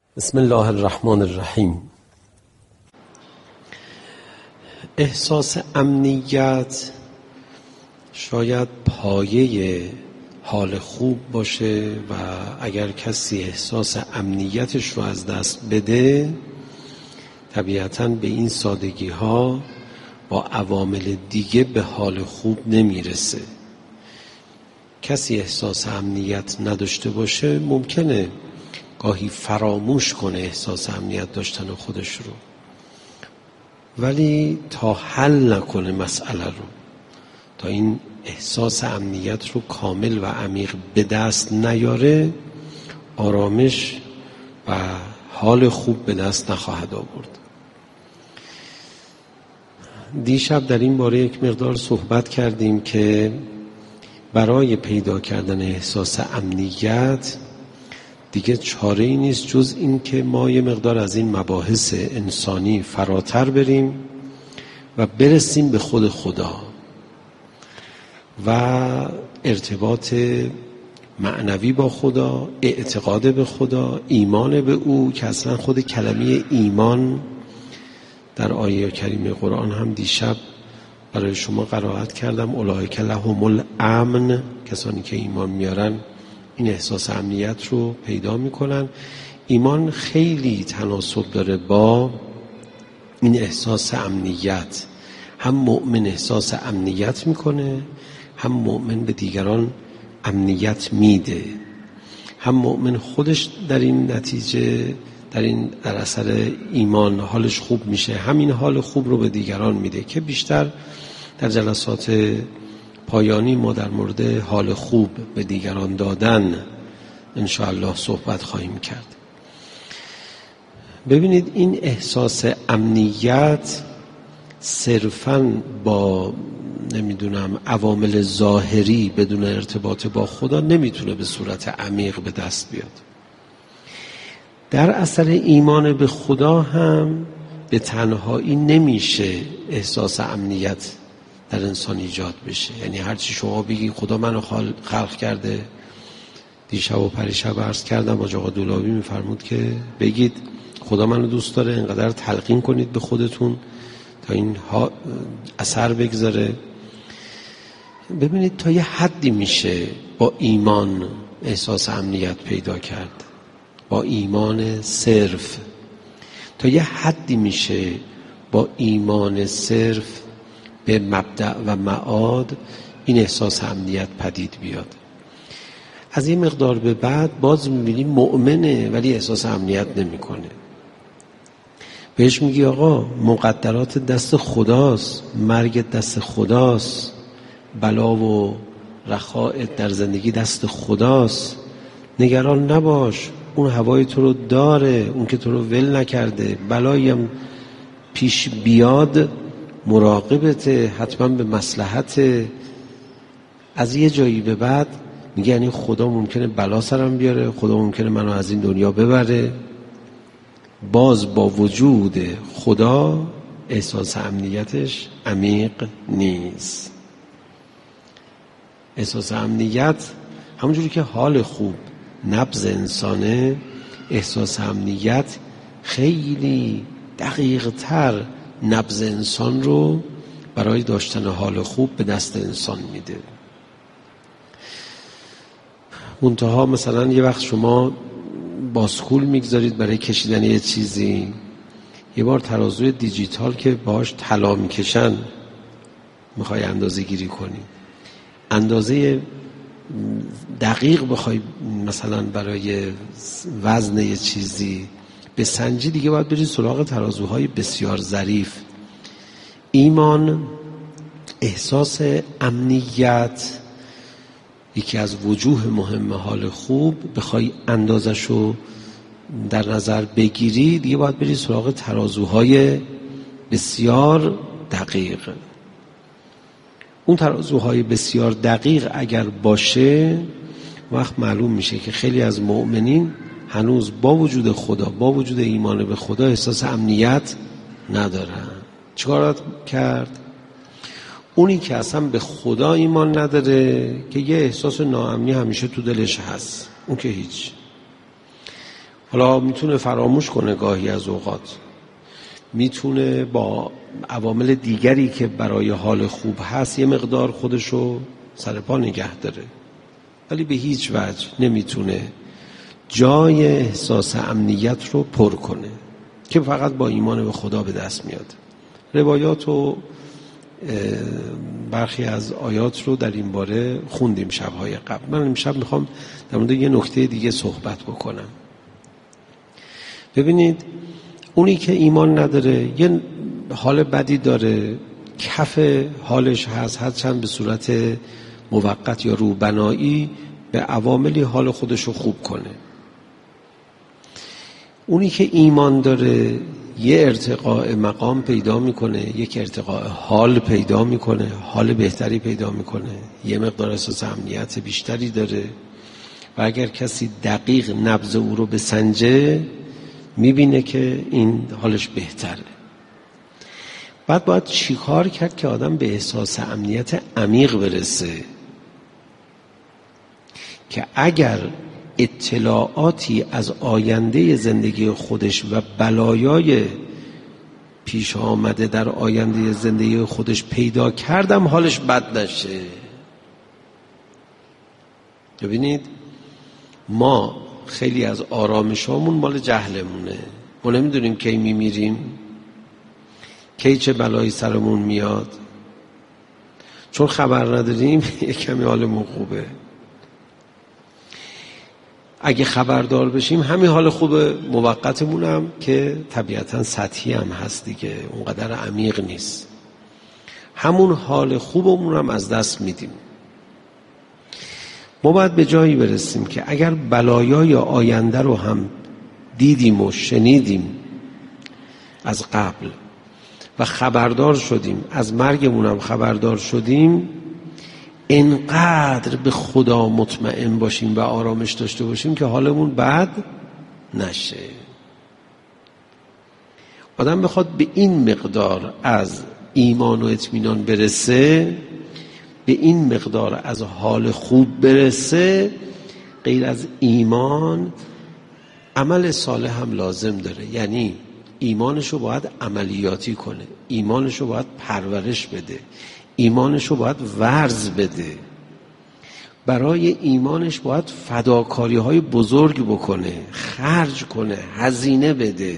بسم الله الرحمن الرحیم. احساس امنیت شاید پایه حال خوب باشه و اگر کسی احساس امنیتش رو از دست بده طبیعتاً به این سادگی ها با عوامل دیگه به حال خوب نمیرسه. کسی احساس امنیت نداشته باشه ممکنه گاهی فراموش کنه احساس امنیت داشتن خودش رو، ولی تا حل نکنه مسئله رو، تا این احساس امنیت رو کامل و عمیق به دست نیاره، آرامش و حال خوب به دست نخواهد آورد. دیشب در این باره یک مقدار صحبت کردیم که برای پیدا کردن احساس امنیت دیگه چاره ای نیست جز این که ما یه مقدار از این مباحث انسانی فراتر بریم و برسیم به خود خدا و ارتباط معنوی با خدا، اعتقاد به خدا، ایمان به او که اصلا خود کلمه ایمان در آیه کریم قرآن هم دیشب برای شما قرائت کردم. اولئک لهم الامن، کسانی که ایمان میارن این احساس امنیت رو پیدا میکنن. ایمان خیلی تناسب داره با این احساس امنیت. هم مؤمن احساس امنیت میکنه، هم مؤمن به دیگران امنیت میده، هم مؤمن خودش در این نتیجه در اثر ایمان حالش خوب میشه، همین حال خوب رو به دیگران میده که بیشتر در جلسات پایانی ما در مورد حال خوب به دیگران دادن انشاءالله صحبت خواهیم کرد. ببینید این احساس امنیت صرفاً با عوامل ظاهری بدون ارتباط با خدا نمیتونه به صورت عمیق به دست بیاد. در اثر ایمان به خدا هم به تنهایی نمیشه احساس امنیت در انسان ایجاد بشه. یعنی هرچی شما بگی خدا منو خلق کرده، دیشب و پریشب عرض کردم با آقا دولابی میفرمود که بگید خدا منو دوست داره، اینقدر تلقین کنید به خودتون تا این اثر بگذاره. ببینید تا یه حدی میشه با ایمان احساس امنیت پیدا کرد، با ایمان صرف. تا یه حدی میشه با ایمان صرف به مبدأ و معاد این احساس امنیت پدید بیاد. از این مقدار به بعد باز میبینیم مؤمنه ولی احساس امنیت نمیکنه. بهش میگی آقا مقدرات دست خداست، مرگ دست خداست، بلا و رخاء در زندگی دست خداست، نگران نباش، اون هوای تو رو داره، اون که تو رو ول نکرده، بلایی هم پیش بیاد مراقبته، حتما به مصلحت. از یه جایی به بعد میگه یعنی خدا ممکنه بلا سرم بیاره، خدا ممکنه منو از این دنیا ببره. باز با وجود خدا احساس امنیتش عمیق نیست. احساس امنیت همونجوری که حال خوب نبض انسانه، احساس امنیت خیلی دقیق تر نبض انسان رو برای داشتن حال خوب به دست انسان میده. منتها مثلا یه وقت شما باسکول میگذارید برای کشیدن یه چیزی، یه بار ترازوی دیجیتال که باهاش طلا میکشن میخوای اندازه گیری کنی، اندازه دقیق بخوای مثلا برای وزن یه چیزی به سنجی، دیگه باید بری سراغ ترازوهای بسیار ظریف. ایمان، احساس امنیت، یکی از وجوه مهم حال خوب، بخوای اندازشو در نظر بگیری دیگه باید بری سراغ ترازوهای بسیار دقیق. اون ترازوهای بسیار دقیق اگر باشه وقت معلوم میشه که خیلی از مؤمنین هنوز با وجود خدا، با وجود ایمان به خدا احساس امنیت ندارن. چیکار کرد؟ اونی که اصلا به خدا ایمان نداره که یه احساس ناامنی همیشه تو دلش هست، اون که هیچ. حالا میتونه فراموش کنه گاهی از اوقات، میتونه با عوامل دیگری که برای حال خوب هست یه مقدار خودشو سر پا نگه داره، ولی به هیچ وجه نمیتونه جای احساس امنیت رو پر کنه که فقط با ایمان به خدا به دست میاد. روایات و برخی از آیات رو در این باره خوندیم شب‌های قبل. من امشب میخوام در مورد یه نکته دیگه صحبت بکنم. ببینید، اونی که ایمان نداره یه حال بدی داره، کف حالش هست، هرچند به صورت موقت یا روبنایی به عواملی حال خودش رو خوب کنه. اونی که ایمان داره یه ارتقاء مقام پیدا میکنه، یک ارتقاء حال پیدا میکنه، حال بهتری پیدا میکنه، یه مقدار احساس امنیت بیشتری داره و اگر کسی دقیق نبض او رو بسنجه میبینه که این حالش بهتره. بعد باید چیکار کرد که آدم به احساس امنیت عمیق برسه که اگر اطلاعاتی از آینده زندگی خودش و بلایای پیش آمده در آینده زندگی خودش پیدا کردم حالش بد نشه. ببینید، ما خیلی از آرامشامون مال جهلمونه. ما نمیدونیم کی میمیریم، کی چه بلایی سرمون میاد. چون خبر نداریم یک کمی حالمون خوبه. اگه خبردار بشیم همین حال خوب موقتمون هم که طبیعتاً سطحی هم هست دیگه، اونقدر عمیق نیست، همون حال خوبمون هم از دست میدیم. ما باید به جایی برسیم که اگر بلایای آینده رو هم دیدیم و شنیدیم از قبل و خبردار شدیم، از مرگمون هم خبردار شدیم، انقدر به خدا مطمئن باشیم و آرامش داشته باشیم که حالمون بد نشه. آدم بخواد به این مقدار از ایمان و اطمینان برسه، به این مقدار از حال خوب برسه، غیر از ایمان عمل صالح هم لازم داره. یعنی ایمانشو باید عملیاتی کنه، ایمانشو باید پرورش بده، ایمانشو باید ورز بده، برای ایمانش باید فداکاری های بزرگ بکنه، خرج کنه، هزینه بده.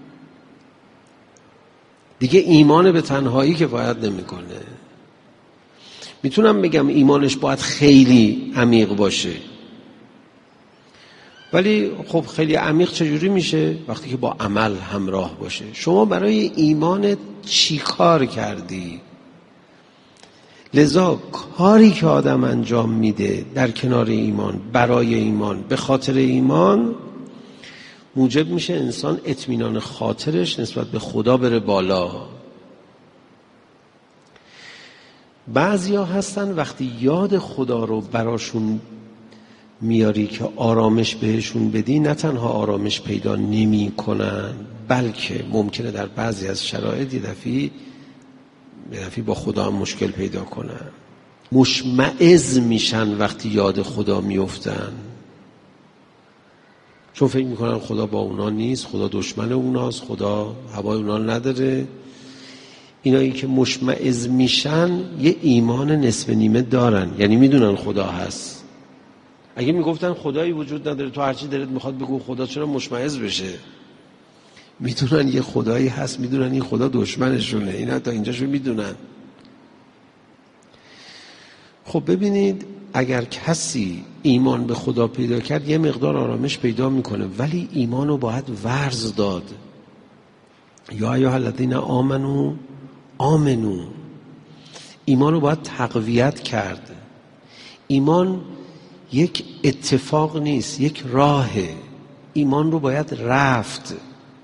دیگه ایمان به تنهایی کفایت نمیکنه. میتونم بگم ایمانش باید خیلی عمیق باشه، ولی خب خیلی عمیق چجوری میشه؟ وقتی که با عمل همراه باشه. شما برای ایمان چی کار کردی؟ لذا کاری که آدم انجام میده در کنار ایمان، برای ایمان، به خاطر ایمان، موجب میشه انسان اطمینان خاطرش نسبت به خدا بره بالا. بعضیا هستن وقتی یاد خدا رو براشون میاری که آرامش بهشون بدی، نه تنها آرامش پیدا نمی کنن، بلکه ممکنه در بعضی از شرایط یه دفعی با خدا هم مشکل پیدا کنن. مشمئز میشن وقتی یاد خدا میفتن، چون فکر میکنن خدا با اونا نیست، خدا دشمن اوناست، خدا هوای اونا نداره. اینایی که مشمئز میشن یه ایمان نصف نیمه دارن، یعنی میدونن خدا هست. اگه میگفتن خدایی وجود نداره، تو هرچی دلت میخواد بگو خدا، چرا مشمئز بشه؟ میدونن یه خدایی هست، میدونن این خدا دشمنشونه، اینا تا اینجاشو میدونن. خب ببینید، اگر کسی ایمان به خدا پیدا کرد یه مقدار آرامش پیدا میکنه، ولی ایمانو باید ورز داد. یا ایها الذین آمنو آمنو، ایمانو باید تقویت کرد. ایمان یک اتفاق نیست، یک راهه. ایمان رو باید رفت.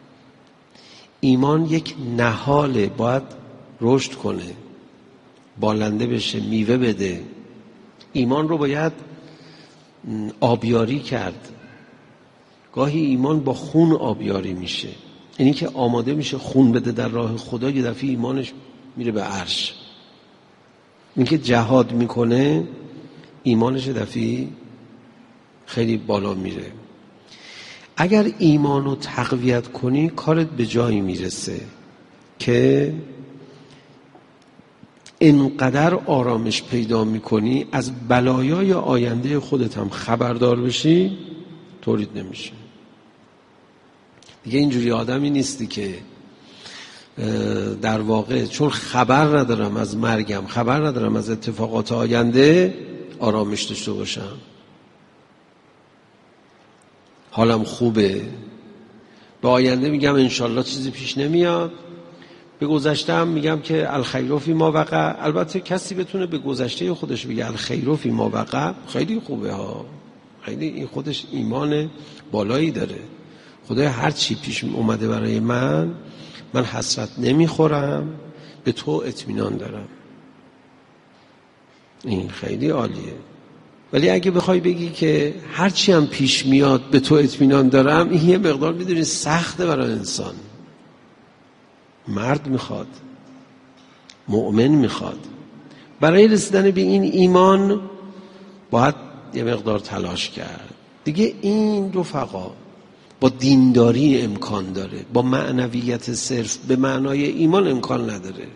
ایمان یک نهاله، باید رشد کنه، بالنده بشه، میوه بده. ایمان رو باید آبیاری کرد. گاهی ایمان با خون آبیاری میشه، اینی که آماده میشه خون بده در راه خدا، یه دفعه ایمانش میره به عرش. این که جهاد میکنه ایمانش یه دفعه خیلی بالا میره. اگر ایمانو تقویت کنی کارت به جایی میرسه که اینقدر آرامش پیدا میکنی از بلایای آینده خودت هم خبردار بشی تولید نمیشه. دیگه اینجوری آدمی نیستی که در واقع چون خبر ندارم از مرگم، خبر ندارم از اتفاقات آینده، آرامش داشته باشم. حالم خوبه، به آینده میگم انشالله چیزی پیش نمیاد، به گذشته هم میگم که الخیر فی ما وقع. البته کسی بتونه به گذشته خودش بگه الخیر فی ما وقع خیلی خوبه ها، خیلی این خودش ایمان بالایی داره. خدایا هر چی پیش اومده برای من حسرت نمیخورم، به تو اطمینان دارم. این خیلی عالیه. ولی اگه بخوای بگی که هر چی هم پیش میاد به تو اطمینان دارم، این یه مقدار میدونی سخته برای انسان. مرد میخواد، مؤمن میخواد. برای رسیدن به این ایمان باید یه مقدار تلاش کرد. دیگه این رفقا با دینداری امکان داره، با معنویت صرف به معنای ایمان امکان نداره.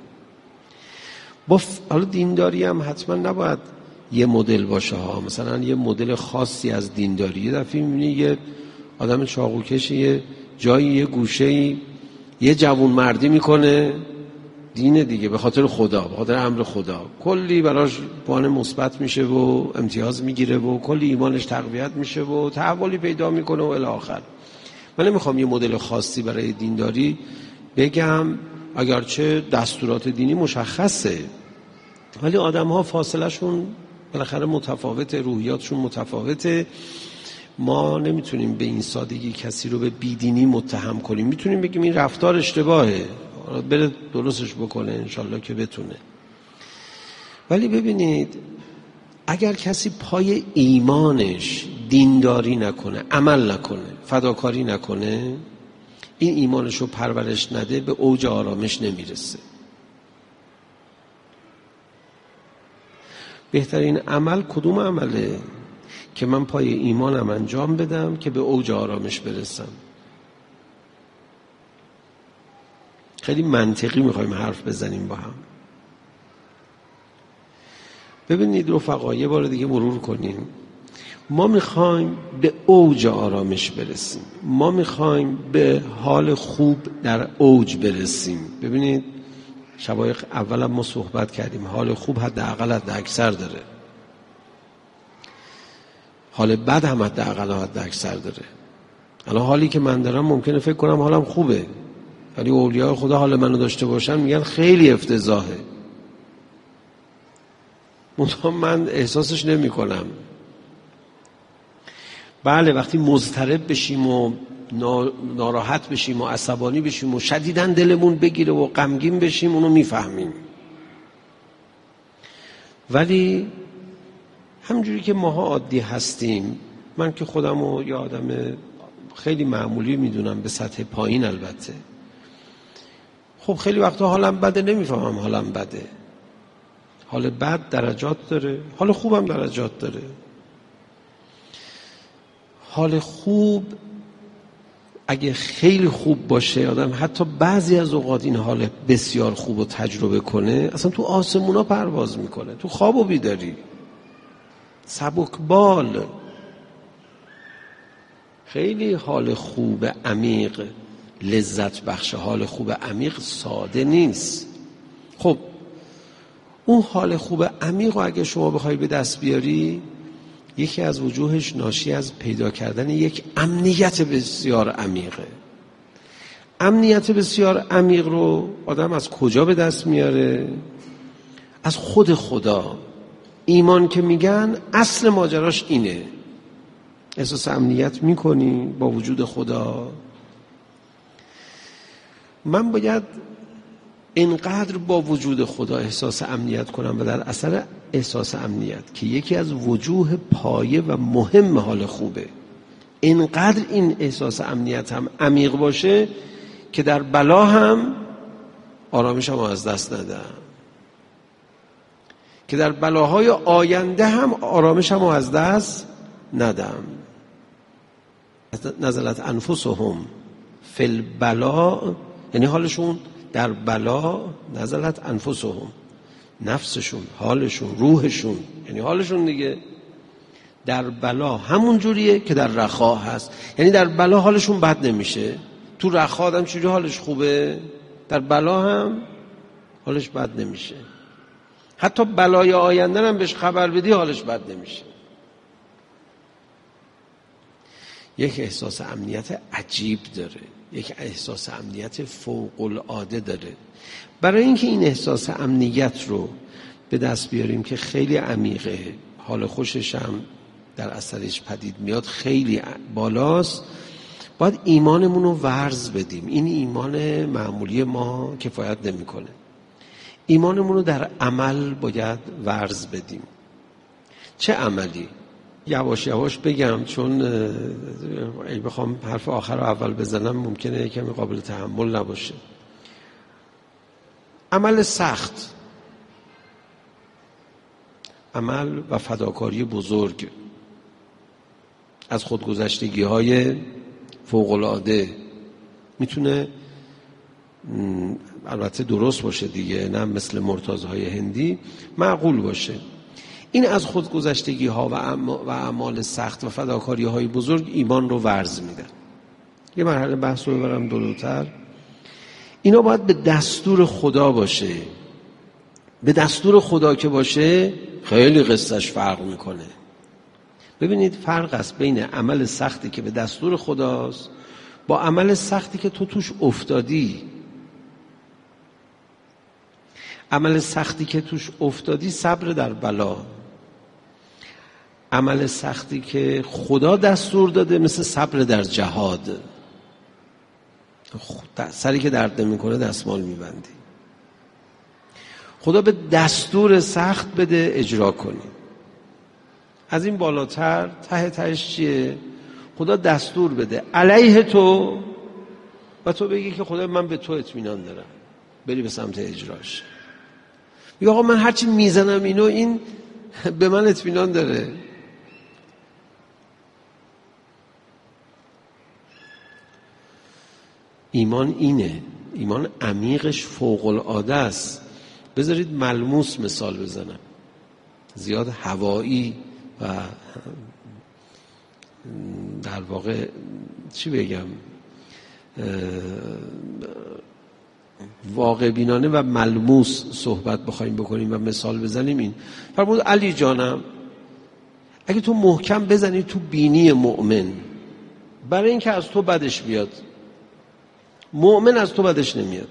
حالا دینداری هم حتما نباید یه مدل باشه ها، مثلا یه مدل خاصی از دینداری. یه دفعه میبینی یه آدم چاقوکش یه جایی یه گوشه‌ای یه جوون مردی میکنه دین دیگه، به خاطر خدا، به خاطر امر خدا، کلی براش پوان مثبت میشه و امتیاز میگیره و کلی ایمانش تقویت میشه و تحولی پیدا میکنه و الی آخر. من نمیخوام یه مدل خاصی برای دینداری بگم، اگرچه دستورات دینی مشخصه، ولی آدم ها فاصله شون بالاخره متفاوته، روحیاتشون متفاوته. ما نمیتونیم به این سادگی کسی رو به بیدینی متهم کنیم. میتونیم بگیم این رفتار اشتباهه، بره درستش بکنه انشالله که بتونه. ولی ببینید اگر کسی پای ایمانش دینداری نکنه، عمل نکنه، فداکاری نکنه، این ایمانش رو پرورش نده، به اوج آرامش نمیرسه. بهترین عمل کدوم عمله؟ که من پای ایمانم انجام بدم که به اوج آرامش برسم. خیلی منطقی میخوایم حرف بزنیم با هم. ببینید رفقا، یه بار دیگه مرور کنیم. ما میخوایم به اوج آرامش برسیم، ما میخوایم به حال خوب در اوج برسیم. ببینید شبای اول ما صحبت کردیم حال خوب حداقل حد اکثر داره، حال بد هم حداقل حد اکثر داره. الان حالی که من دارم ممکنه فکر کنم حالم خوبه، ولی اولیاء خدا حال منو داشته باشن میگن خیلی افتضاحه. من احساسش نمی کنم. بله وقتی مضطرب بشیم و ناراحت بشیم و عصبانی بشیم و شدیداً دلمون بگیره و غمگین بشیم اونو میفهمیم. ولی همونجوری که ماها عادی هستیم، من که خودمو یه آدم خیلی معمولی میدونم، به سطح پایین البته، خب خیلی وقتا حالم بده، نمیفهمم حالم بده. حال بد درجات داره، حال خوبم درجات داره. حال خوب اگه خیلی خوب باشه، آدم حتی بعضی از اوقات این حال بسیار خوب رو تجربه کنه، اصلا تو آسمونا پرواز میکنه، تو خواب و بیداری، سبکبال. خیلی حال خوب عمیق لذت بخش. حال خوب عمیق ساده نیست. خب اون حال خوب عمیق رو اگه شما بخوای به دست بیاری، یکی از وجوهش ناشی از پیدا کردن یک امنیت بسیار عمیقه. امنیت بسیار عمیق رو آدم از کجا به دست میاره؟ از خود خدا. ایمان که میگن اصل ماجراش اینه. احساس امنیت میکنی با وجود خدا. من باید اینقدر با وجود خدا احساس امنیت کنم و در اثر احساس امنیت که یکی از وجوه پایه و مهم حال خوبه، اینقدر این احساس امنیت هم عمیق باشه که در بلا هم آرامشم از دست ندم، که در بلاهای آینده هم آرامشم از دست ندم. نزلت انفسهم فی البلا، یعنی حالشون در بلا، نزلت انفسهم، نفسشون، حالشون، روحشون، یعنی حالشون دیگه در بلا همون جوریه که در رخا هست. یعنی در بلا حالشون بد نمیشه. تو رخا آدم چجوری حالش خوبه، در بلا هم حالش بد نمیشه. حتی بلای آینده هم بهش خبر بدی حالش بد نمیشه. یک احساس امنیت عجیب داره، یک احساس امنیت فوق العاده داره. برای اینکه این احساس امنیت رو به دست بیاریم که خیلی عمیقه، حال خوشش هم در اثرش پدید میاد، خیلی بالاست، باید ایمانمون رو ورز بدیم. این ایمان معمولی ما کفایت نمیکنه. ایمانمون رو در عمل باید ورز بدیم. چه عملی؟ یواش یواش بگم، چون اگه بخوام حرف آخر رو اول بزنم ممکنه کمی قابل تحمل نباشه. عمل سخت، عمل و فداکاری بزرگ، از خودگذشتگی‌های فوق‌العاده، میتونه البته درست باشه دیگه، نه مثل مرتضی‌های هندی، معقول باشه. این از خودگذشتگی‌ها و اعمال سخت و فداکاری‌های بزرگ ایمان رو ورز میدن. یه مرحله بحث رو ببرم جلوتر. اینا باید به دستور خدا باشه. به دستور خدا که باشه خیلی قصهش فرق میکنه. ببینید فرق است بین عمل سختی که به دستور خداست با عمل سختی که تو توش افتادی. عمل سختی که توش افتادی صبر در بلا. عمل سختی که خدا دستور داده مثل صبر در جهاد. سری که درد نمیکنه دستمال میبندی. خدا به دستور سخت بده اجرا کنی. از این بالاتر ته تهش چیه؟ خدا دستور بده علیه تو و تو بگی که خدا من به تو اطمینان دارم، بری به سمت اجراش. میگه آقا من هرچی میزنم اینو، این به من اطمینان داره. ایمان اینه. ایمان عمیقش فوق العاده است. بذارید ملموس مثال بزنم، زیاد هوایی و در واقع چی بگم، واقع بینانه و ملموس صحبت بخوایم بکنیم و مثال بزنیم. این فرمود علی جانم اگه تو محکم بزنی تو بینی مؤمن، برای اینکه از تو بدش بیاد، مؤمن از تو بدش نمیاد.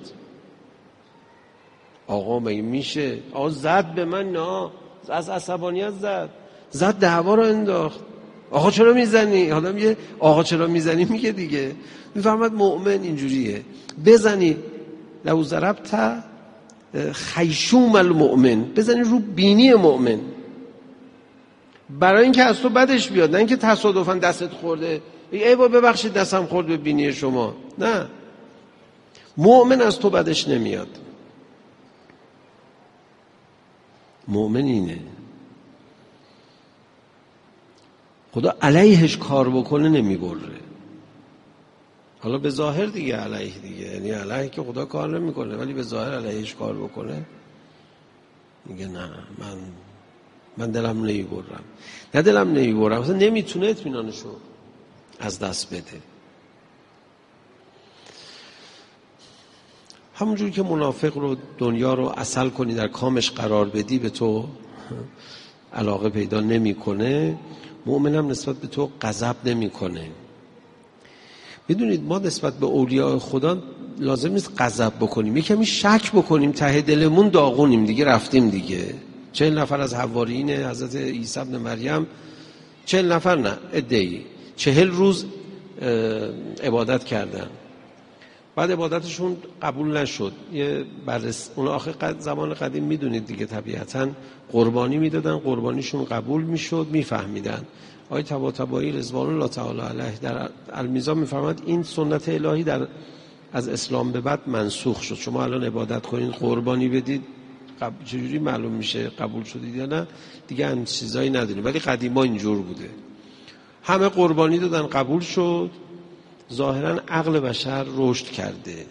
آقا مگه میشه؟ آقا زد به من، نه از عصبانیت زد دعوا رو انداخت. آقا چرا میزنی؟ آدم یه آقا چرا میزنی میگه دیگه. میفهمد مؤمن اینجوریه. بزنی لو ضربت خیشوم المؤمن، بزنی رو بینی مؤمن برای اینکه از تو بدش بیاد، نه اینکه تصادفاً دستت خورده ای بابا ببخشید دستم خورد به بینی شما. نه، مؤمن از تو بدش نمیاد. مؤمن اینه. خدا علیهش کار بکنه نمیبره. حالا به ظاهر دیگه علیه دیگه، یعنی علیه که خدا کار نمیکنه، ولی به ظاهر علیهش کار بکنه میگه نه من دلم نمیبرم. نه دلم نمیبرم، اصلا نمیتونه اطمینانشو از دست بده. همونجوری که منافق رو دنیا رو عسل کنی در کامش قرار بدی به تو علاقه پیدا نمیکنه، مؤمن هم نسبت به تو غضب نمیکنه. بدونید ما نسبت به اولیاء خدا لازم نیست غضب بکنیم، یکمی شک بکنیم، ته دلمون داغونیم دیگه، رفتیم دیگه. 40 نفر از حوارین حضرت عیسی ابن مریم، 40 نفر نه عده‌ای 40 روز عبادت کردن، بعد عبادتشون قبول نشد. یه اون آخر زمان قدیم میدونید دیگه طبیعتاً قربانی میدادن، قربانیشون قبول میشد، میفهمیدن. آیه طباطبایی رضوان الله تعالی علیه در المیزان میفرماد این سنت الهی از اسلام به بعد منسوخ شد. شما الان عبادت کنید قربانی بدید، چجوری معلوم میشه قبول شدید یا نه؟ دیگه هم چیزایی نداریم، ولی قدیما اینجور بوده. همه قربانی دادن، قبول شد. ظاهرا عقل بشر رشد کرده،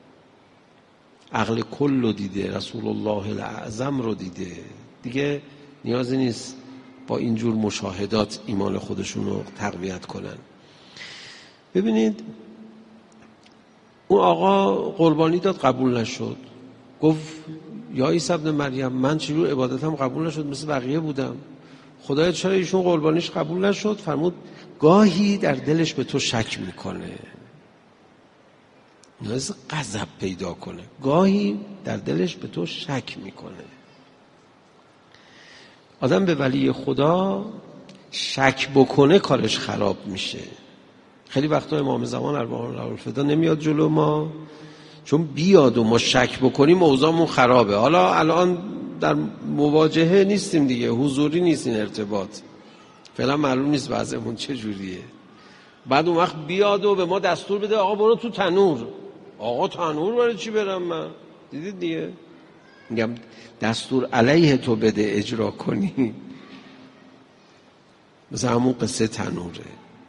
عقل کل رو دیده، رسول الله الاعظم رو دیده، دیگه نیازی نیست با اینجور مشاهدات ایمان خودشون رو تقویت کنن. ببینید اون آقا قربانی داد، قبول نشد. گفت یا عیسی ابن مریم من چجور عبادتم قبول نشد، مثل بقیه بودم، خدایا چرا ایشون قربانیش قبول نشد؟ فرمود گاهی در دلش به تو شک میکنه، نیاز غضب پیدا کنه، گاهی در دلش به تو شک میکنه. آدم به ولی خدا شک بکنه کارش خراب میشه. خیلی وقتا امام زمان ارواح الفدا نمیاد جلو ما، چون بیاد و ما شک بکنیم اوضاعمون خرابه. حالا الان در مواجهه نیستیم دیگه، حضوری نیست این ارتباط، فعلا معلوم نیست وضعمون چجوریه. بعد اون وقت بیاد و به ما دستور بده آقا برو تو تنور. آقا تنور برای چی برم من؟ دیدید دیگه، میگم دستور علیه تو بده اجرا کنی. مثلا همون قصه تنوره،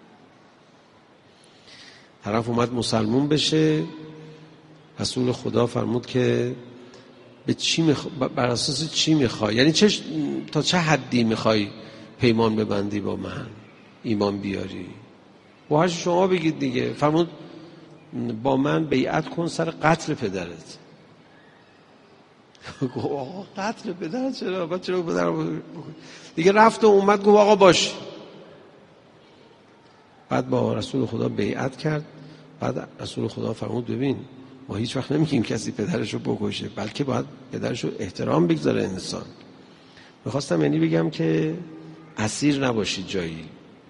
طرف اومد مسلمون بشه، رسول خدا فرمود که به چی بر اساس چی میخوای، یعنی تا چه حدی میخوای پیمان ببندی با من، ایمان بیاری؟ با هر شما بگید دیگه. فرمود با من بیعت کن سر قتل پدرت. گفت آقا قتل پدرت چرا؟ بعد چرا پدرم دیگه؟ رفت و اومد گفت آقا باش. بعد با رسول خدا بیعت کرد. بعد رسول خدا فرمود ببین ما هیچ وقت نمیگیم کسی پدرشو بکشه، بلکه باید پدرشو احترام بگذاره انسان. میخواستم یعنی بگم که اسیر نباشید جایی.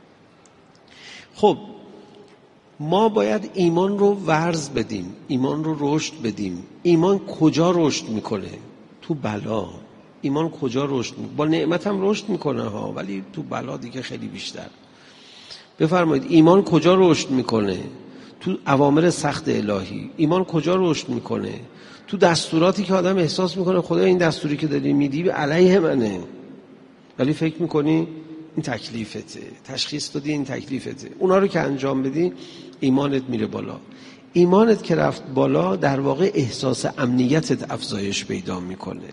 خب ما باید ایمان رو ورز بدیم، ایمان رو رشد بدیم. ایمان کجا رشد میکنه؟ تو بلا. ایمان کجا رشد میکنه؟ با نعمت هم رشد میکنه ها، ولی تو بلا دیگه خیلی بیشتر. بفرمایید ایمان کجا رشد میکنه؟ تو اوامر سخت الهی. ایمان کجا رشد میکنه؟ تو دستوراتی که آدم احساس میکنه خدا این دستوری که داری میدی به علیه منه، ولی فکر میکنی این تکلیفته، تشخیص دادی این تکلیفته، اونا رو که انجام بدی ایمانت میره بالا. ایمانت که رفت بالا در واقع احساس امنیتت افزایش پیدا میکنه.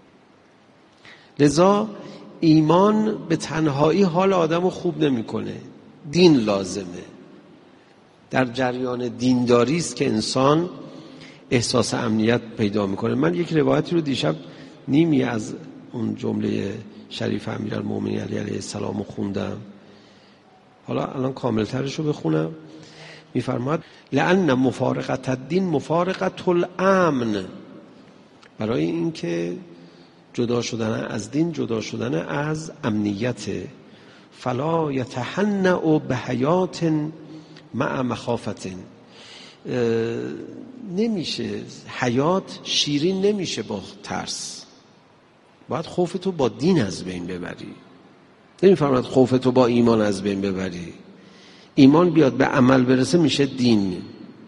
لذا ایمان به تنهایی حال آدمو خوب نمیکنه، دین لازمه. در جریان دینداری است که انسان احساس امنیت پیدا میکنه. من یک روایتی رو دیشب نیمی از اون جمله شریف امیرالمومنین علیه السلام رو خوندم، حالا الان کاملترش رو بخونم. میفرماد لأن مفارقت الدین مفارقت الامن، برای اینکه جدا شدن از دین جدا شدن از امنیت. فلا یتهنأ بحیات مع مخافت، نمیشه حیات شیرین نمیشه با ترس، باید خوفتو با دین از بین ببری. نمیفرماید خوفتو با ایمان از بین ببری. ایمان بیاد به عمل برسه میشه دین.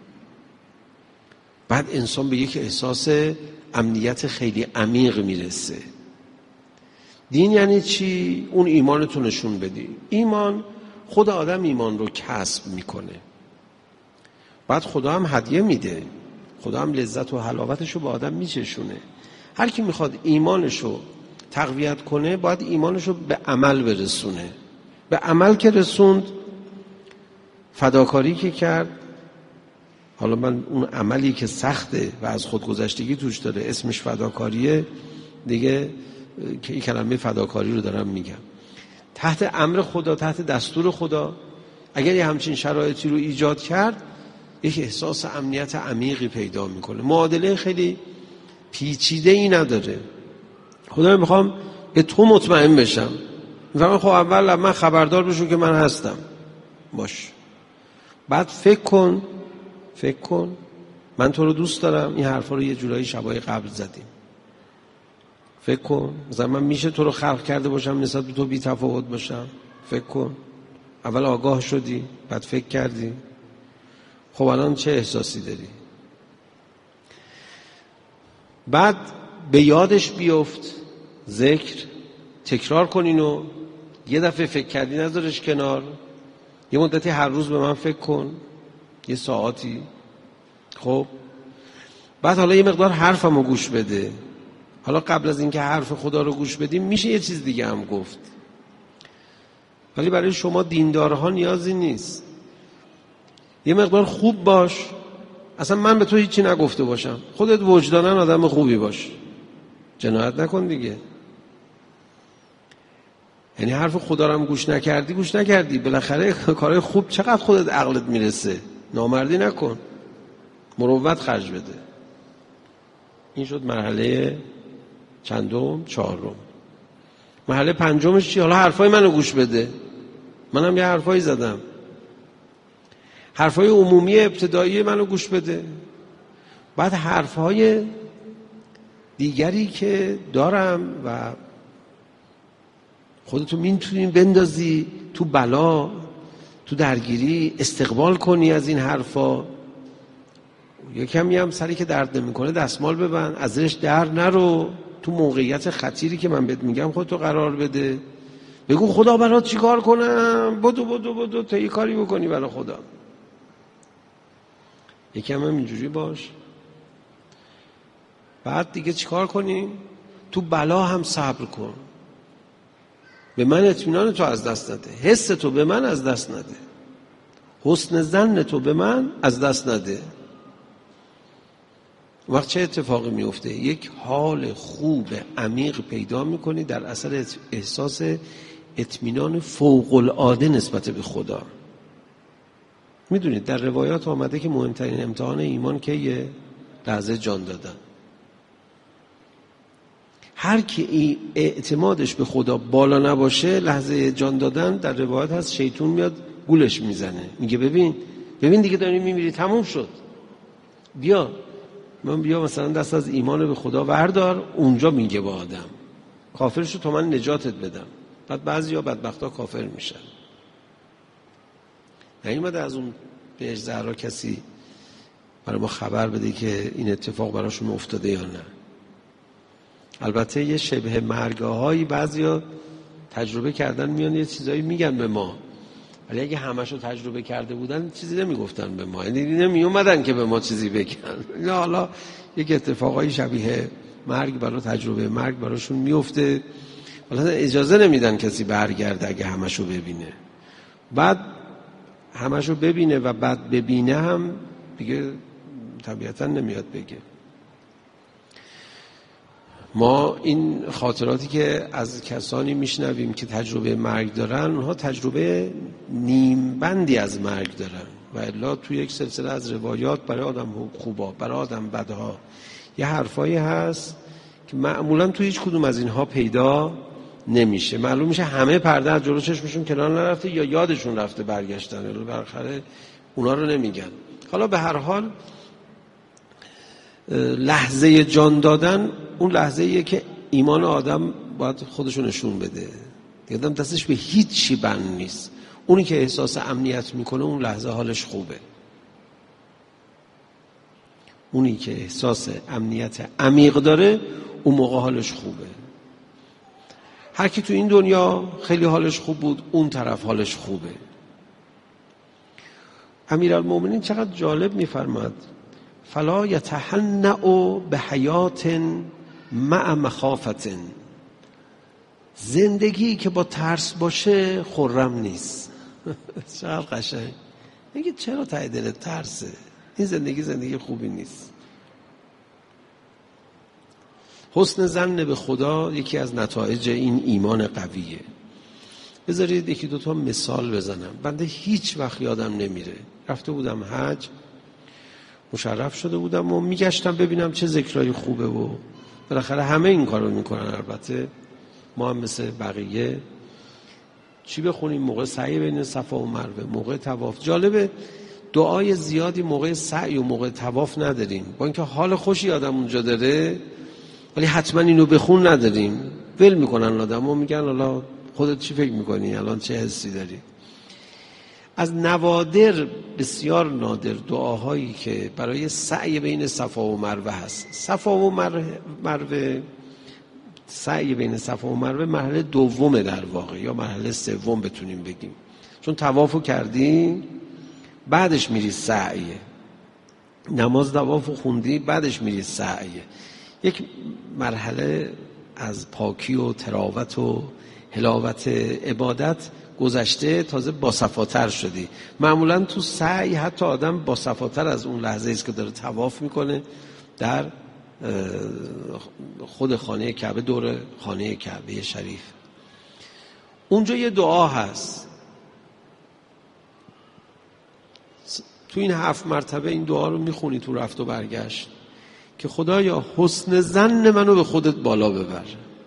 بعد انسان به یک احساس امنیت خیلی عمیق میرسه. دین یعنی چی؟ اون ایمانتو نشون بدی. ایمان خود آدم ایمان رو کسب میکنه، بعد خدا هم هدیه میده، خدا هم لذت و حلاوتش رو به آدم میچشونه. هر کی میخواد ایمانش رو تقویت کنه باید ایمانش رو به عمل برسونه. به عمل که رسوند، فداکاری که کرد، حالا من اون عملی که سخته و از خودگذشتگی توش داره اسمش فداکاریه دیگه، که این کلمه فداکاری رو دارم میگم، تحت امر خدا، تحت دستور خدا اگر یه همچین شرایطی رو ایجاد کرد یک احساس امنیت عمیقی پیدا میکنه. معادله خیلی پیچیده ای نداره. خدا میخوام به تو مطمئن بشم، میفهمم خب اول من خبردار بشو که من هستم، باش. بعد فکر کن من تو رو دوست دارم. این حرفا رو یه جورایی شبای قبل زدیم. فکر کن مثلا من میشه تو رو خلق کرده باشم نسبت به تو بی تفاوت باشم؟ فکر کن. اول آگاه شدی، بعد فکر کردی، خب الان چه احساسی داری؟ بعد به یادش بیفت، ذکر تکرار کن اینو. یه دفعه فکر کردی نذارش کنار، یه مدتی هر روز به من فکر کن، یه ساعتی. خب بعد حالا یه مقدار حرفمو گوش بده. حالا قبل از اینکه حرف خدا رو گوش بدیم میشه یه چیز دیگه هم گفت، ولی برای شما دیندارها نیازی نیست. یه مقدار خوب باش، اصلا من به تو هیچی نگفته باشم، خودت وجدانن آدم خوبی باش، جنایت نکن دیگه. یعنی حرف خدا رو هم گوش نکردی، بالاخره کارهای خوب چقدر خودت عقلت میرسه، نامردی نکن، مروت خرج بده. این شد مرحله چندم؟ چهارم. مرحله پنجمش چی؟ حالا حرفای منو گوش بده. منم یه حرفایی زدم، حرفای عمومی ابتدایی منو گوش بده. بعد حرفهای دیگری که دارم و خودتو میتونی بندازی تو بلا، تو درگیری، استقبال کنی از این حرفا. یکمی هم سری که درد نمیکنه دستمال ببند، ازش در نرو. تو موقعیت خطیری که من بهت میگم خودتو قرار بده، بگو خدا برات چی کار کنم، بدو تا یه کاری بکنی برای خدا. یکم هم اینجوری باش. بعد دیگه چی کار کنیم؟ تو بلا هم صبر کن. به من اطمینان تو از دست نده، حس تو به من از دست نده، حسن ظن تو به من از دست نده. وقت چه اتفاقی میفته؟ یک حال خوب عمیق پیدا میکنی در اثر احساس اطمینان فوق العاده نسبت به خدا. میدونید در روایات آمده که مهمترین امتحان ایمان که لحظه جان دادن. هر کی اعتمادش به خدا بالا نباشه، لحظه جان دادن در روایات هست شیطان میاد گولش میزنه، میگه ببین دیگه داری میمیری، تموم شد، بیا مثلا دست از ایمان به خدا وردار. اونجا میگه با آدم کافرشو تو من نجاتت بدم. بعد بعضیا بدبختا کافر میشن. نیومده از اون بهش زهرا کسی برای ما خبر بده که این اتفاق براشون افتاده یا نه. البته یه شبه مرگاهایی بعضیا تجربه کردن، میان یه چیزایی میگن به ما، ولی اگه همشو تجربه کرده بودن چیزی نمیگفتن به ما، یعنی نمی اومدن که به ما چیزی بگن. نه، حالا یک اتفاقای شبیه مرگ برای تجربه مرگ براشون میفته، حالا اجازه نمیدن کسی برگرده اگه همشو ببینه. بعد همشو ببینه و بعد ببینه هم دیگه طبیعتا نمیاد بگه. ما این خاطراتی که از کسانی میشنویم که تجربه مرگ دارن، اونها تجربه نیمبندی از مرگ دارن و الا توی یک سلسله از روایات برای آدم خوبا، برای آدم بدها یه حرفایی هست که معمولا توی هیچ کدوم از اینها پیدا نمیشه. معلوم میشه همه پرده از جلو چشمشون کنار نرفته یا یادشون رفته برگشتن، ولی بالاخره اونا رو نمیگن. حالا به هر حال لحظه جان دادن اون لحظه‌ایه که ایمان آدم باید خودشو نشون بده. آدم دستش به هیچ چی بند نیست. اونی که احساس امنیت میکنه اون لحظه حالش خوبه. اونی که احساس امنیت عمیق داره اون موقع حالش خوبه. هر کی تو این دنیا خیلی حالش خوب بود، اون طرف حالش خوبه. امیرالمومنین چقدر جالب میفرماد: فلا یتهنأ به حیات مع مخافت. زندگی که با ترس باشه خرم نیست. چقدر قشنگ. میگه چرا ته دلت ترسه؟ این زندگی خوبی نیست. حسن ظن به خدا یکی از نتایج این ایمان قویه. بذارید یکی دوتا مثال بزنم. بنده هیچ وقت یادم نمیره رفته بودم حج، مشرف شده بودم و میگشتم ببینم چه ذکرای خوبه و بالاخره همه این کارو میکنن. البته ما هم مثل بقیه چی بخونیم موقع سعی بین صفا و مروه، موقع طواف. جالبه دعای زیادی موقع سعی و موقع طواف نداریم، با اینکه حال خوشی آدم اونجا داره، ولی حتما اینو بخون نداریم. ول میکنن آدمو، میگن حالا خودت چی فکر میکنی، الان چه حسی داری. از نوادر، بسیار نادر، دعاهایی که برای سعی بین صفا و مروه هست. صفا و مروه، سعی بین صفا و مروه مرحله دومه در واقع، یا مرحله سوم بتونیم بگیم. چون طوافو کردی بعدش میری سعیه، نماز طوافو خوندی بعدش میری سعیه. یک مرحله از پاکی و تراوت و حلاوت عبادت گذشته، تازه باصفاتر شدی. معمولا تو سعی حتی آدم باصفاتر از اون لحظه است که داره طواف میکنه در خود خانه کعبه، دور خانه کعبه شریف. اونجا یه دعا هست، تو این 7 مرتبه این دعا رو میخونی تو رفت و برگشت که خدایا حسن ظن منو به خودت بالا ببر.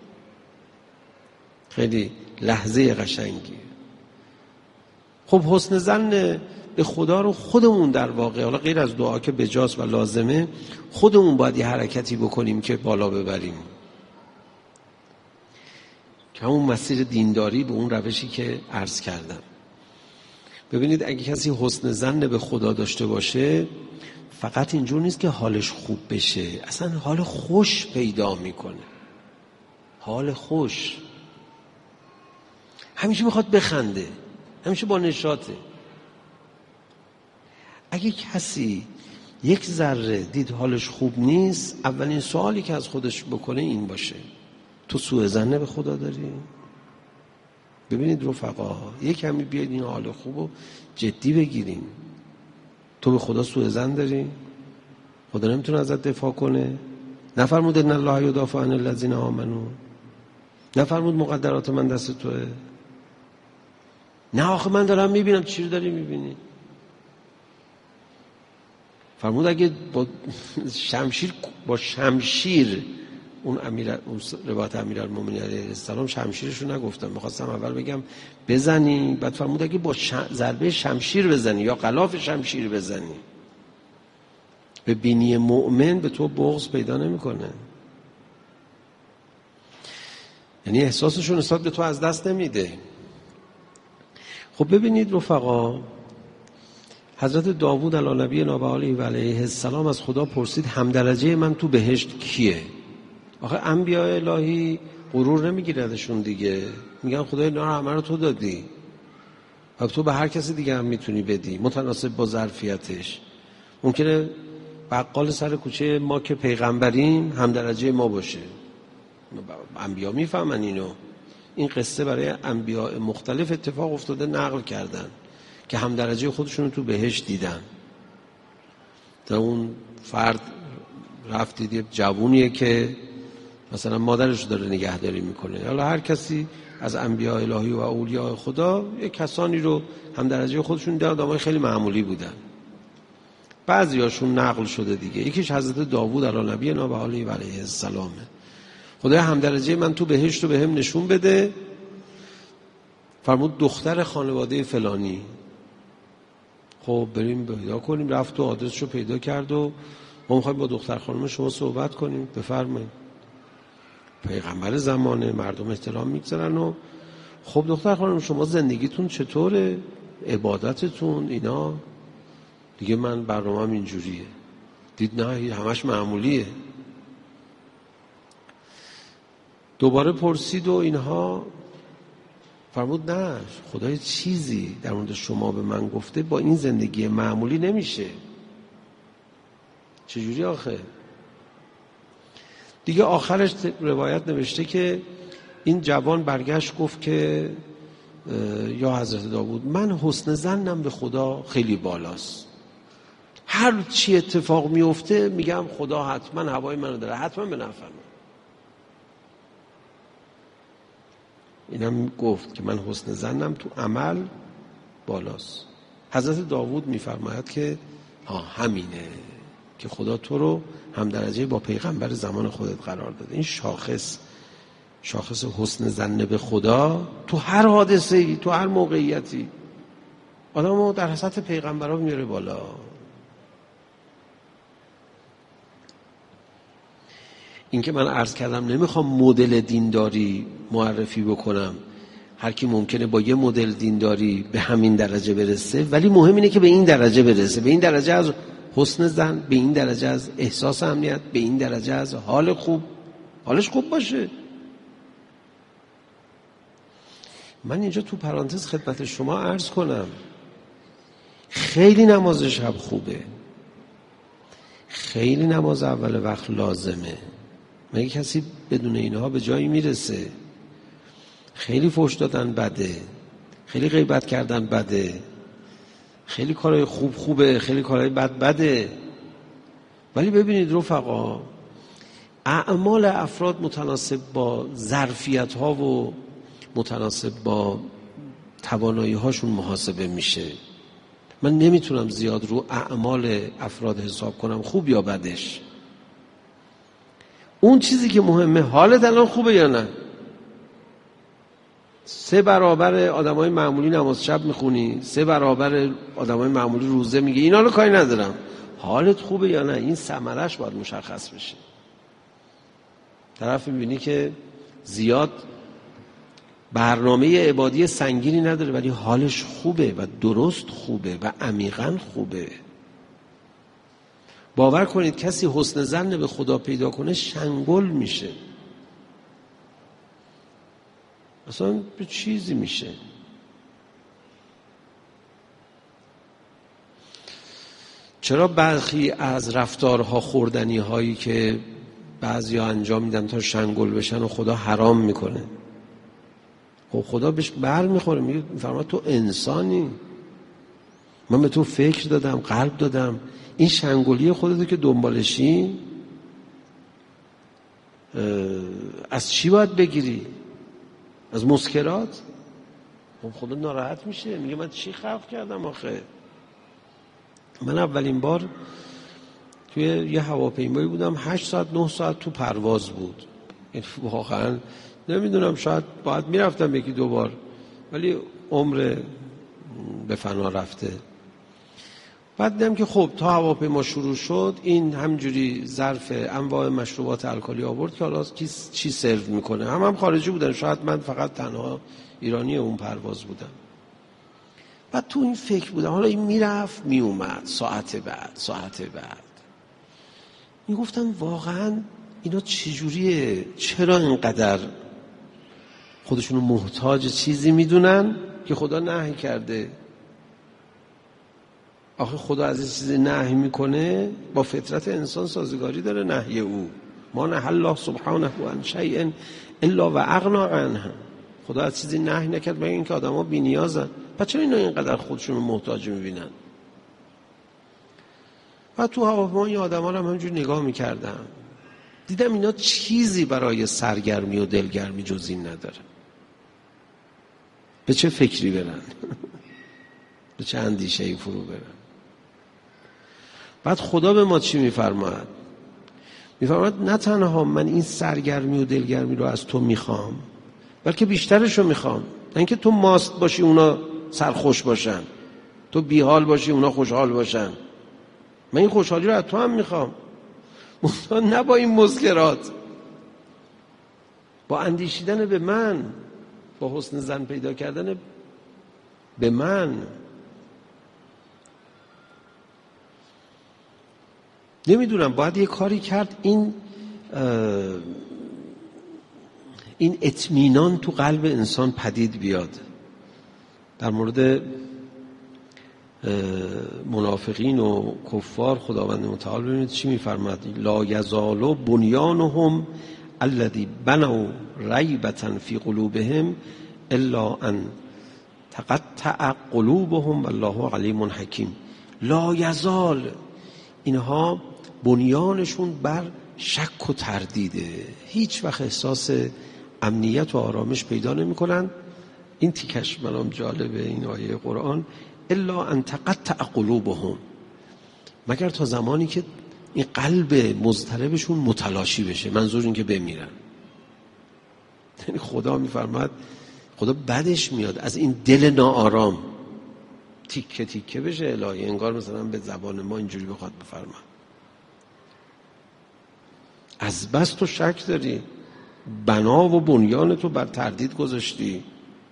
خیلی لحظه قشنگی. خب حسن ظن به خدا رو خودمون در واقع، حالا غیر از دعا که بجاست و لازمه، خودمون باید یه حرکتی بکنیم که بالا ببریم، که همون مسیر دینداری به اون روشی که عرض کردم. ببینید اگه کسی حسن ظن به خدا داشته باشه، فقط اینجور نیست که حالش خوب بشه، اصلا حال خوش پیدا میکنه. حال خوش، همیشه میخواد بخنده، همیشه با نشاطه. اگه کسی یک ذره دید حالش خوب نیست، اولین سوالی که از خودش بکنه این باشه: تو سوء ظن به خدا داری؟ ببینید رفقا، یک کمی بیاید این حال خوبو جدی بگیریم. تو به خدا سوء ظن داری؟ خدا نمیتونه ازت دفاع کنه؟ نفرمود ان الله یدافع عن الذین آمنوا؟ نفرمود مقدرات من دست توه؟ نه آخه من دارم میبینم. چی رو داری میبینی؟ فرمود اگه با شمشیر اون روایت امیرالمومنین علیه السلام شمشیرشو نگفتم، میخواستم اول بگم بزنی، بعد فرمود اگه با ضربه شمشیر بزنی یا غلاف شمشیر بزنی. به بینی مؤمن به تو بغض پیدا نمیکنه، یعنی احساسشون نسبت به تو از دست نمیده. خب ببینید رفقا، حضرت داوود علی نبینا و علیه السلام از خدا پرسید همدرجه من تو بهشت کیه؟ آخه انبیاء الهی غرور نمیگیردشون دیگه، میگن خدای اینا همه رو تو دادی و تو به هر کسی دیگه هم میتونی بدی متناسب با ظرفیتش. ممکنه بقال سر کوچه ما که پیغمبریم همدرجه ما باشه، انبیا میفهمن اینو. این قصه برای انبیاء مختلف اتفاق افتاده، نقل کردن که هم درجه خودشون رو تو بهشت دیدن. در اون فرد رفت دید یه جوونیه که مثلا مادرش داره نگهداری میکنه. حالا هر کسی از انبیاء الهی و اولیاء خدا یه کسانی رو هم درجه خودشون دیدن، آدمای خیلی معمولی بودن. بعضیاشون نقل شده دیگه. یکیش حضرت داوود علی نبینا و علیه السلامه. خدای هم درجه من تو بهشت رو به هم نشون بده. فرمود دختر خانواده فلانی. خب بریم پیدا کنیم. رفت و آدرسشو پیدا کرد و ما میخوایم با دختر خانم شما صحبت کنیم، بفرمایید. پیغمبر زمانه، مردم احترام میگذارن. و خب دختر خانم شما زندگیتون چطوره؟ عبادتتون اینا؟ دیگه من برنامه‌ام اینجوریه. دید نه همش معمولیه. دوباره پرسید و اینها. فرمود نه، خدای چیزی در مورد شما به من گفته با این زندگی معمولی نمیشه. چجوری آخه؟ دیگه آخرش روایت نوشته که این جوان برگشت گفت که یا حضرت داوود، من حسن ظنم به خدا خیلی بالاست. هر چی اتفاق میفته میگم خدا حتما هوای منو داره، حتما به نفعم. اینم گفت که من حسن ظنم تو عمل بالاست. حضرت داوود میفرماید که همینه که خدا تو رو هم درجه با پیغمبر زمان خودت قرار داده. این شاخص حسن ظن به خدا تو هر حادثه‌ای، تو هر موقعیتی آدمو در سطح پیغمبرا میاره بالا. این که من عرض کردم نمیخوام مدل دینداری معرفی بکنم، هر کی ممکنه با یه مدل دینداری به همین درجه برسه، ولی مهم اینه که به این درجه برسه، به این درجه از حسن ظن، به این درجه از احساس امنیت، به این درجه از حال خوب، حالش خوب باشه. من اینجا تو پرانتز خدمت شما عرض کنم خیلی نماز شب خوبه، خیلی نماز اول وقت لازمه. مگه کسی بدون اینها به جایی میرسه؟ خیلی فحش دادن بده، خیلی غیبت کردن بده، خیلی کارهای خوبه، خیلی کارهای بده. ولی ببینید رفقا، اعمال افراد متناسب با ظرفیت ها و متناسب با توانایی هاشون محاسبه میشه. من نمیتونم زیاد رو اعمال افراد حساب کنم خوب یا بدش. اون چیزی که مهمه حالت الان خوبه یا نه. 3 برابر آدمای معمولی نماز شب میخونی، 3 برابر آدمای معمولی روزه میگی، اینا رو کاری ندارم، حالت خوبه یا نه این ثمرش باید مشخص بشه. طرف میبینی که زیاد برنامه عبادی سنگینی نداره ولی حالش خوبه و درست خوبه و عمیقاً خوبه. باور کنید کسی حسن ظن به خدا پیدا کنه شنگل میشه، اصلا به چیزی میشه. چرا برخی از رفتارها خوردنی هایی که بعضیا انجام میدن تا شنگل بشن و خدا حرام میکنه؟ خب خدا بهش بر میخوره، میگه فرما تو انسانی، من به تو فکر دادم، قلب دادم، این شنگولی خودتو که دنبالشی از چی باید بگیری؟ از مسکرات؟ خب خدا ناراحت میشه، میگه من چی خلق کردم آخه؟ من اولین بار توی یه هواپیمایی بودم 8 ساعت 9 ساعت تو پرواز بود. واقعا نمیدونم، شاید باید میرفتم 1-2 بار ولی عمر به فنا رفته. بعد دیدم که خب تا هواپیما شروع شد این همجوری ظرف انواع مشروبات الکلی آورد که حالا چی سرو میکنه. هم خارجی بودن، شاید من فقط تنها ایرانی اون پرواز بودم. بعد تو این فکر بودم، حالا این میرفت میومد ساعت بعد میگفتم واقعا اینا چجوریه؟ چرا اینقدر خودشونو محتاج چیزی میدونن که خدا نهی کرده؟ آخه خدا از این چیزی نهی میکنه با فطرت انسان سازگاری داره نهی او. ما نهی الله سبحانه عن شیء الا و اغنا عنه. خدا از چیزی نهی نکرد مگر اینکه آدما بی‌نیازن. پس چرا اینا اینقدر خودشونو محتاج میبینن؟ و تو هواپیما این آدما رو همینجوری نگاه میکردم، دیدم اینا چیزی برای سرگرمی و دلگرمی جز این نداره. به چه فکری برن؟ به چه اندیشه‌ای فرو برن؟ بعد خدا به ما چی میفرماید؟ میفرماید نه تنها من این سرگرمی و دلگرمی رو از تو میخوام بلکه بیشترش رو میخوام. نه اینکه تو ماست باشی اونا سرخوش باشن، تو بیحال باشی اونا خوشحال باشن. من این خوشحالی رو از تو هم میخوام، نه با این مسکرات، با اندیشیدن به من، با حسن ظن پیدا کردن به من. نمیدونم باید یه کاری کرد این اطمینان تو قلب انسان پدید بیاد. در مورد منافقین و کفار خداوند متعال ببینید چی میفرماید: لا یزال بنیانهم الذی بنوا ریبة فی قلوبهم الا ان تقطع قلوبهم والله علیم حکیم. لا یزال، اینها بنیانشون بر شک و تردیده، هیچ وقت احساس امنیت و آرامش پیدا نمی کنن. این تیکش منام جالبه این آیه قرآن، الا ان تقطع قلوبهم، مگر تا زمانی که این قلب مضطربشون متلاشی بشه. منظور این که بمیرن. یعنی خدا میفرماد خدا بدش میاد از این دل ناآرام تیکه تیکه بشه الهی، انگار مثلا به زبان ما اینجوری بخواد بفرماد از بس تو شک داری، بنا و بنیان تو بر تردید گذاشتی.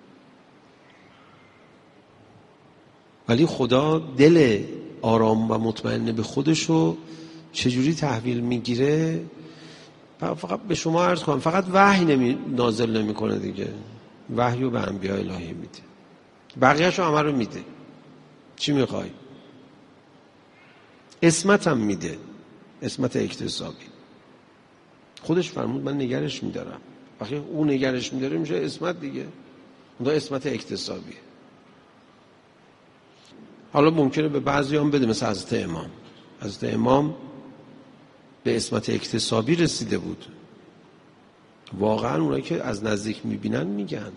ولی خدا دل آرام و مطمئن به خودشو چجوری تحویل میگیره؟ فقط به شما عرض کنم، فقط وحی نازل نمیکنه دیگه، وحی رو به انبیاء الهی میده، بقیه‌ش رو همه رو میده. چی میخوای؟ عصمت هم میده، عصمت اکتسابی. خودش فرمود من نگرش میدارم. وقتی اون نگرش میداره میشه عصمت دیگه، اون عصمت اکتسابیه. حالا ممکنه به بعضی هم بده، مثل حضرت امام. حضرت امام به عصمت اکتسابی رسیده بود. واقعا اونایی که از نزدیک میبینن میگن.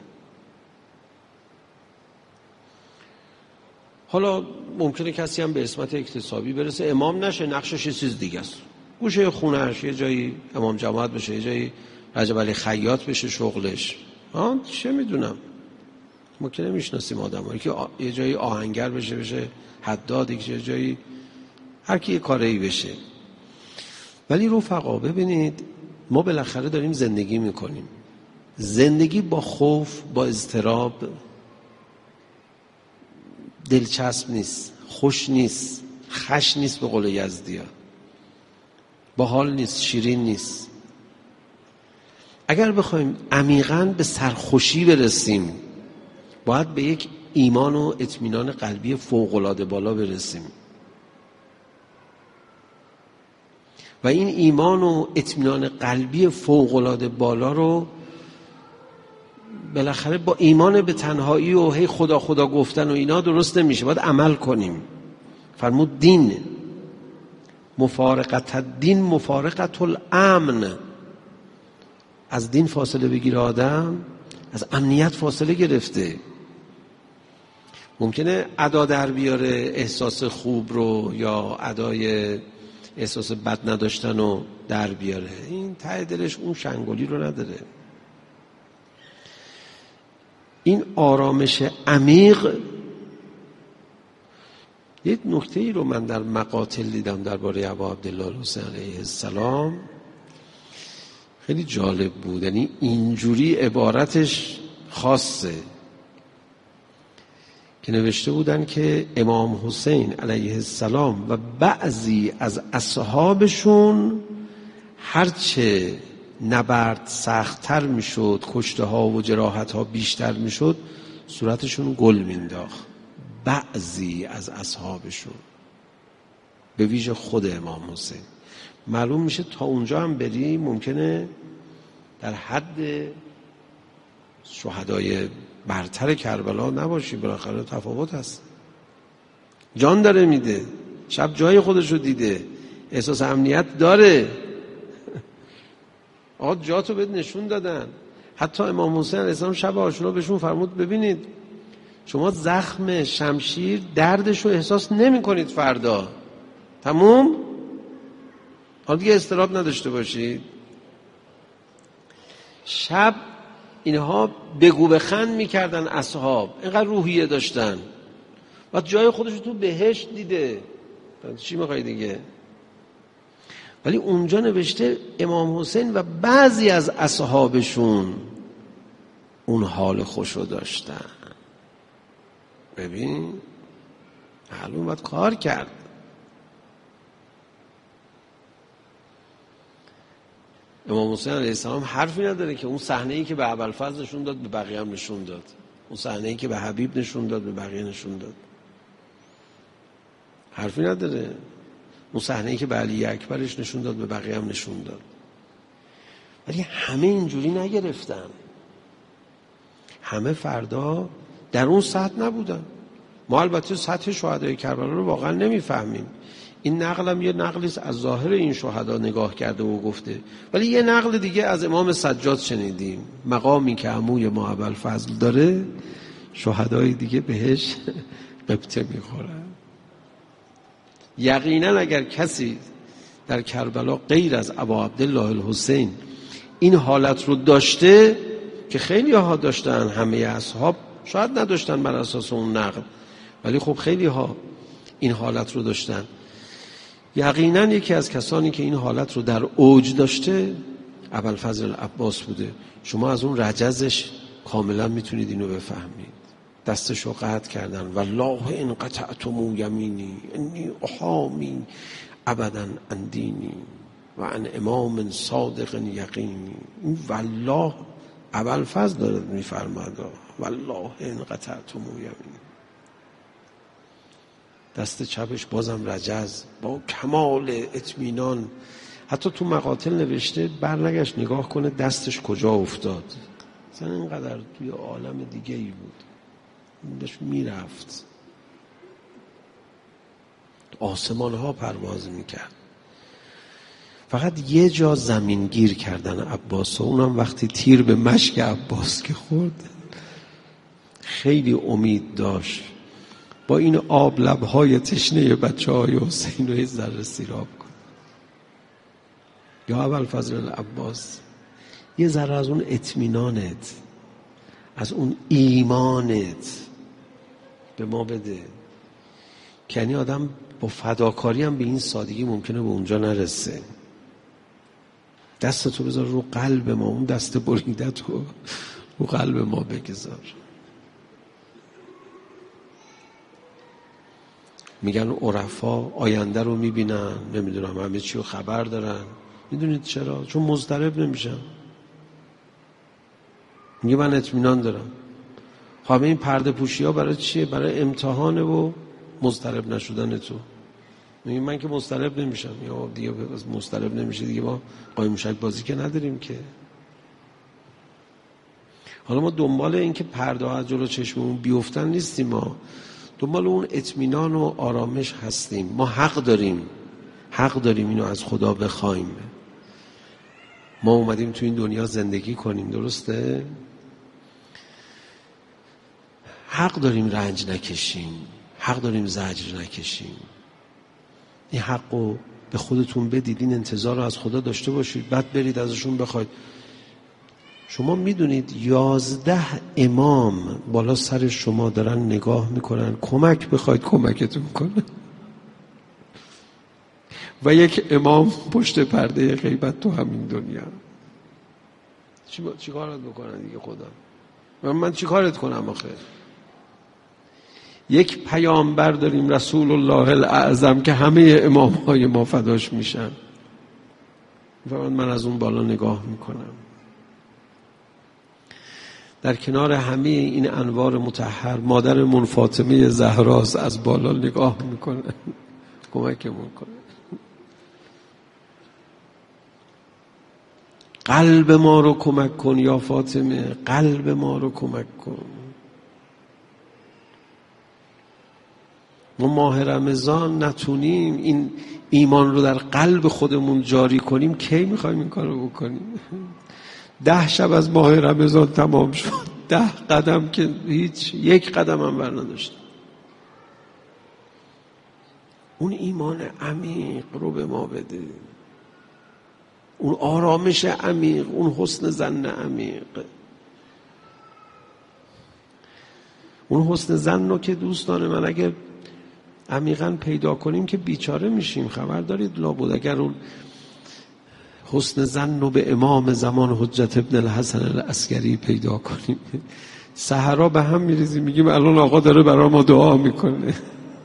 حالا ممکنه کسی هم به عصمت اکتسابی برسه، امام نشه، نقشش یه چیز دیگه است. گوشه خونه‌اش یه جایی امام جماعت بشه، یه جایی رجب علی خیاط بشه شغلش. چه میدونم، ما که نمیشناسیم آدمایی که یه جایی آهنگر بشه حداد، یه جایی هر کی یه کاری بشه. ولی رفقا ببینید، ما بالاخره داریم زندگی میکنیم. زندگی با خوف، با اضطراب دلچسب نیست، خوش نیست، خش نیست به قول یزدی‌ها، باحال نیست، شیرین نیست. اگر بخوایم عمیقاً به سرخوشی برسیم، باید به یک ایمان و اطمینان قلبی فوق‌العاده بالا برسیم. و این ایمان و اطمینان قلبی فوق‌العاده بالا رو بالاخره با ایمان به تنهایی و هی خدا خدا گفتن و اینا درست نمیشه، باید عمل کنیم. فرمود دین مفارقت الدین مفارقت الامن. از دین فاصله بگیره آدم، از امنیت فاصله گرفته. ممکنه ادا در بیاره احساس خوب رو، یا ادای احساس بد نداشتن رو در بیاره، این ته دلش اون شنگولی رو نداره. این آرامش عمیق. یک نکته ای رو من در مقاتل دیدم درباره ابا عبدالله الحسین علیه السلام، خیلی جالب بود. یعنی اینجوری عبارتش خاصه که نوشته بودن که امام حسین علیه السلام و بعضی از اصحابشون هرچه نبرد سخت‌تر میشد، کشته ها و جراحت ها بیشتر میشد، صورتشون گل مینداخت. بعضی از اصحابشون، به ویژه خود امام حسین. معلوم میشه تا اونجا هم بری ممکنه در حد شهدای برتر کربلا نباشی، بالاخره تفاوت هست. جان داره میده، شب جای خودش رو دیده، احساس امنیت داره. آقا جاتو بهت نشون دادن. حتی امام حسین علیه السلام شب عاشورا بهشون فرمود ببینید شما زخم شمشیر دردش رو احساس نمی کنید، فردا تموم، حالا دیگه اضطراب نداشته باشید. شب اینها بگو بخند میکردن اصحاب، اینقدر روحیه داشتن و جای خودش تو بهشت دیده، چی میخوای دیگه؟ ولی اونجا نوشته امام حسین و بعضی از اصحابشون اون حال خوشو داشتن. ببین معلوم باید کار کرد. امام حسین علیه السلام حرفی نداره که اون صحنه‌ای که به ابوالفضل نشون داد به بقیه هم نشون داد، اون صحنه‌ای که به حبیب نشون داد به بقیه نشون داد. حرفی نداره. اون صحنه‌ای که به علی اکبرش نشون داد به بقیه هم نشون داد. ولی همه اینجوری نگرفتن، همه فردا در اون سطح نبودن. ما البته سطح شهدای کربلا رو واقعا نمیفهمیم. این نقلم یه نقلی از ظاهر این شهدا نگاه کرده و گفته، ولی یه نقل دیگه از امام سجاد شنیدیم، مقامی که عموی ما ابوالفضل داره شهدای دیگه بهش قبطه میخورن. یقینا اگر کسی در کربلا غیر از ابا عبدالله الحسین این حالت رو داشته، که خیلی ها داشتن، همه اصحاب شاید نداشتن بر اساس اون نقل، ولی خب خیلی ها این حالت رو داشتن، یقینا یکی از کسانی که این حالت رو در اوج داشته ابوالفضل عباس بوده. شما از اون رجزش کاملا میتونید اینو بفهمید. دستشو قطع کردن، والله ان قطعتم یمینی انی احامی ابدا عن دینی و عن امام صادق یقینی. این والله ابوالفضل داره میفرماد والله ان قطعتم یمین، دست چپش بازم رجز، با کمال اطمینان. حتی تو مقاتل نوشته برنگشت نگاه کنه دستش کجا افتاد، مثلا اینقدر توی عالم دیگه ای بود، داشت میرفت، آسمان ها پرواز میکرد. فقط یه جا زمین گیر کردن عباس و اونم وقتی تیر به مشک عباس که خورد. خیلی امید داشت با این آب لبهای تشنه بچه های حسین رو یه ذره سیراب کن. یا ابوالفضل العباس یه ذره از اون اطمینانت، از اون ایمانت به ما بده، که یعنی آدم با فداکاری هم به این سادگی ممکنه به اونجا نرسه. دستتو بذار رو قلب ما، اون دست بریدتو رو قلب ما بگذار. میگن عرفا آینده رو میبینن، نمیدونم همه چی رو خبر دارن. میدونید چرا؟ چون مضطرب نمیشن. میگه من اطمینان دارم. خب این پرده پوشی ها برای چیه؟ برای امتحانه و مضطرب نشدن تو. میگه من که مضطرب نمیشم، یا دیگه مضطرب نمیشه دیگه، ما قایم موشک بازی که نداریم که. حالا ما دنبال این که پرده ها از جلو چشممون بیفتن نیستیم، ما دنبال اون اطمینان و آرامش هستیم. ما حق داریم اینو از خدا بخوایم. ما اومدیم تو این دنیا زندگی کنیم، درسته؟ حق داریم رنج نکشیم، حق داریم زجر نکشیم. این حقو به خودتون بدید، این انتظار رو از خدا داشته باشید، بعد برید ازشون بخواید. شما میدونید 11 امام بالا سر شما دارن نگاه میکنن، کمک بخواید کمکتون کنن، و یک امام پشت پرده غیبت تو همین دنیا. چی کارت بکنن دیگه خدا؟ من چی کارت کنم آخه؟ یک پیامبر داریم رسول الله الاعظم که همه امامهای ما فداش میشن، من از اون بالا نگاه میکنم. در کنار همه این انوار مطهر مادرمون فاطمه زهراست، از بالا نگاه میکنه، کمکمون کنه. قلب ما رو کمک کن یا فاطمه، قلب ما رو کمک کن. ما ماه رمضان نتونیم این ایمان رو در قلب خودمون جاری کنیم، کی میخوایم این کار رو بکنیم؟ 10 شب از ماه رمضان تمام شد، 10 قدم که هیچ، یک قدم هم بر نداشتم. اون ایمان عمیق رو به ما بده، اون آرامش عمیق، اون حسن ظن عمیق. اون حسن ظن رو که دوستان من اگر عمیقاً پیدا کنیم که بیچاره میشیم. خبر دارید لابد اگر اون حسن ظن رو به امام زمان حجت ابن الحسن العسکری پیدا کنیم، سحرا به هم میریزیم، میگیم الان آقا داره برای ما دعا میکنه.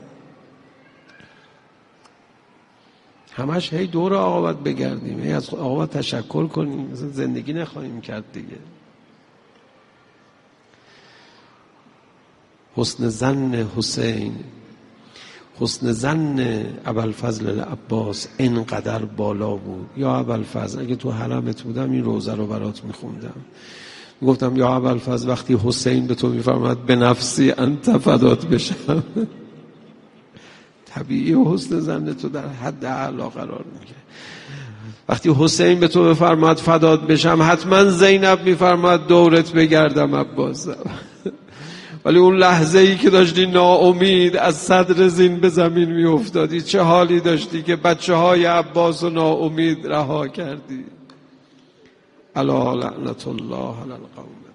همش هی دور آقا باید بگردیم، هی از آقا باید تشکر کنیم، مثلا زندگی نخواهیم کرد دیگه. حسن ظن حسین، حسن ظن ابوالفضل العباس اینقدر بالا بود. یا ابوالفضل اگه تو حرمت بودم این روزه رو برات میخوندم، گفتم یا ابوالفضل وقتی حسین به تو میفرماد به نفسی انت فدات بشم، طبیعی و حسن ظن تو در حد اعلی قرار میگیره. وقتی حسین به تو بفرماد فدات بشم، حتما زینب میفرماد دورت بگردم عباس. ولی اون لحظه ای که داشتی ناامید از صدر زین به زمین می افتادی، چه حالی داشتی که بچه های عباس و ناامید رها کردی. الا لعنت الله علی القوم.